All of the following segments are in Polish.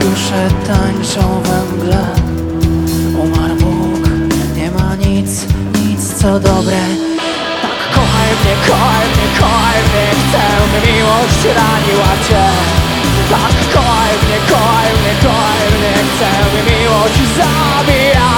Dusze tańczą we mgle. Umarł Bóg, nie ma nic co dobre. Tak kochaj mnie, kochaj mnie, kochaj mnie. Chcę, by miłość raniła cię. Tak kochaj mnie, kochaj mnie, kochaj mnie. Chcę, by miłość zabija.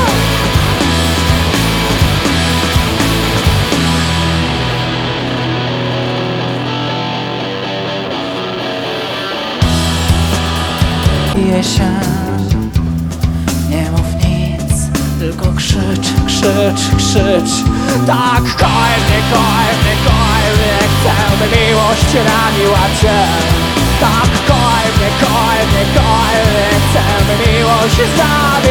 Jesień, nie mów nic, tylko krzycz, krzycz, krzycz. Tak, kochaj mnie, kochaj mnie, kochaj mnie. Chcę, by miłość raniła cię. Tak, kochaj mnie, kochaj mnie, kochaj mnie. Chcę, by miłość zabiła.